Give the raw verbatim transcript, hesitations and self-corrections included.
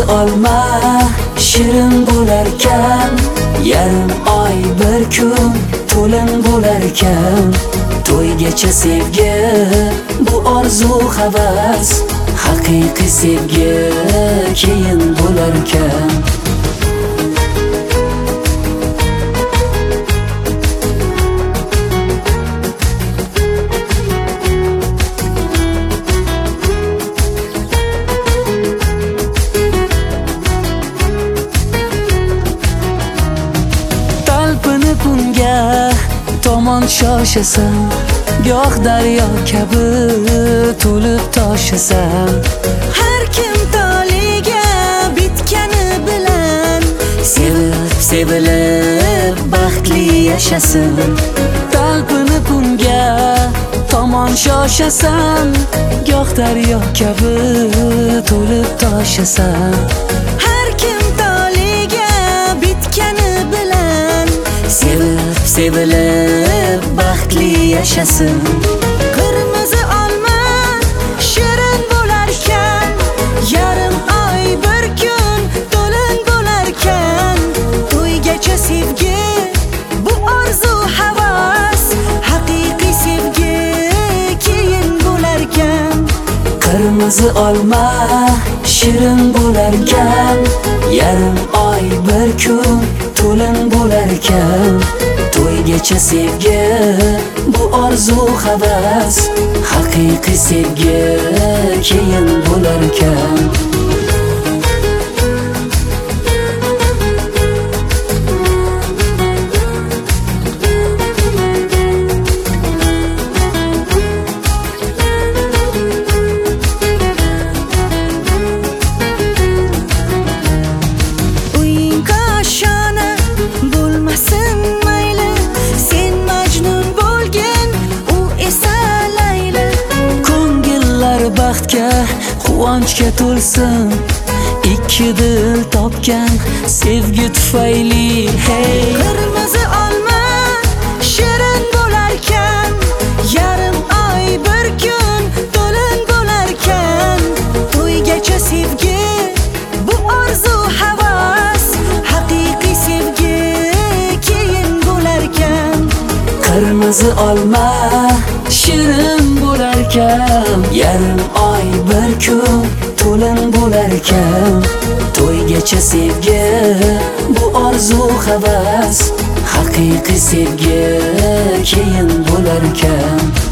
Qirmizi olma shirin bo'larkan, yarim oy bir kun to'lin bo'larkan. To'ygacha sevgi, bu orzu havas, haqiqiy sevgi keyin bo'larkan. Kunga tomon shoshasan, goh daryo kabi to'lib toshasan. Har kim toliga bitgani bilan Sevib, sevilib baxtli yashasin. Talpini kunga tomon shoshasan, goh daryo kabi to'lib toshasan. Har kim toliga bitgani bilan Sevib, sevilib baxtli yashasin. Qirmizi olma shirin bo'larkan, yarim oy bir kun to'lin bo'larkan. To'ygacha sevgi, bu orzu havas, haqiqiy sevgi keyin bo'larkan. Qirmizi olma shirin bo'larkan, yarim oy bir kun to'lin bo'larkan. To'ygacha sevgi, bu orzu havas, haqiqiy sevgi keyin bo'larkan. Baxtga, quvonchga to'lsin, ikki dil topgan sevgi tufayli. Hey, Qirmizi olma shirin bo'larkan, yarim oy bir kun to'lin bo'larkan. To'ygacha sevgi, bu orzu havas, haqiqiy sevgi keyin bo'larkan. Qirmizi olma shirin bo'larkan, yarim oy bir kun to'lin bo'larkan. To'ygacha sevgi, bu orzu havas, haqiqiy sevgi keyin bo'larkan.